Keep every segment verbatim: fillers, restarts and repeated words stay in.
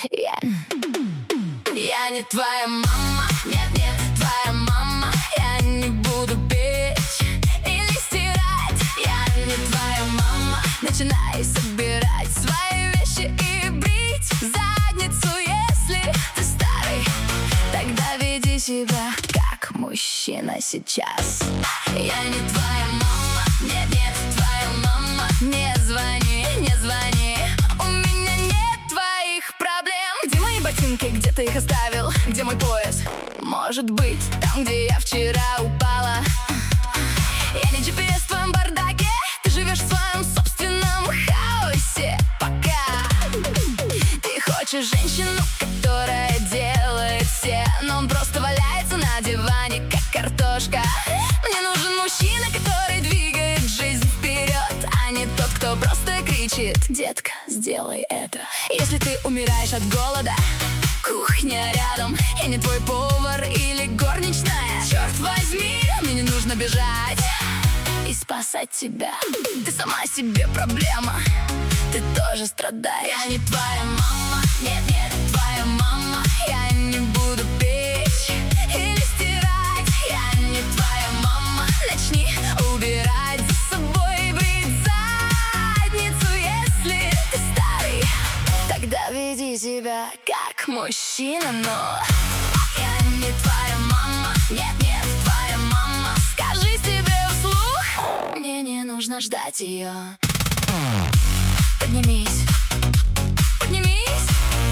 Я, я не твоя мама, нет, нет, твоя мама. Я не буду петь или стирать. Я не твоя мама. Начинай собирать свои вещи и брить задницу, если ты старый. Тогда веди себя как мужчина сейчас. Я не твоя мама, нет, нет, твоя мама. Не звони, не звони, у меня нет твоих проблем. Где мои ботинки, где ты их оставил? Где мой пояс? Может быть, там, где я вчера упала. Я не джи пи эс в твоем бардаке. Ты живешь в своем собственном хаосе. Пока ты хочешь женщину, которая делает все, но он просто валяется на диване, как картошка. Мне нужен мужчина, который двигает жизнь вперед, а не тот, кто просто кричит: детка, сделай это. Если ты умираешь от голода, кухня рядом. Я не твой повар или горничная. Черт возьми, мне не нужно бежать и спасать тебя. Ты сама себе проблема, ты тоже страдаешь. Я не твоя мама, нет, нет, твоя мама. Я не буду петь или стирать. Я не твоя мама. Начни убирать за собой, брить задницу, если ты старый. Тогда веди себя как мужчина, но я не твоя мама, нет, нет, твоя мама. Скажи себе вслух: мне не нужно ждать ее. Поднимись, поднимись.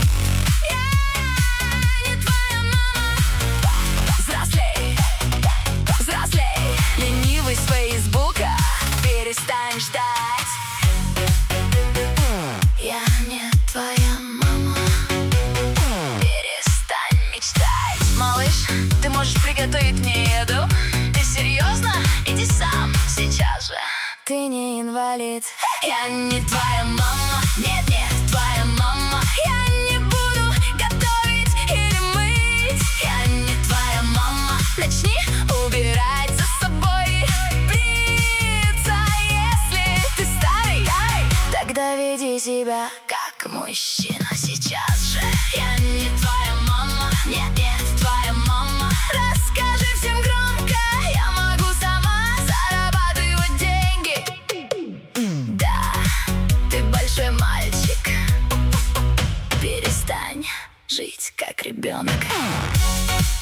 Я не твоя мама. Взрослей, взрослей. Ленивый с фейсбука, перестань ждать. Я не твоя мама. Перестань мечтать. Малыш, ты можешь приготовить мне еду? Ты серьезно? Иди сам, сейчас же. Ты не инвалид. Я не твоя мама, нет, нет, твоя мама. Я не буду готовить или мыть. Я не твоя мама. Начни убирать за собой, бриться, если ты старый. Тогда веди себя как мужчина сейчас же. Я не твоя мама, нет, нет, твоя мама. Расскажи всем громко: я могу сама зарабатывать деньги. Да, ты большой мальчик. Перестань жить как ребенок.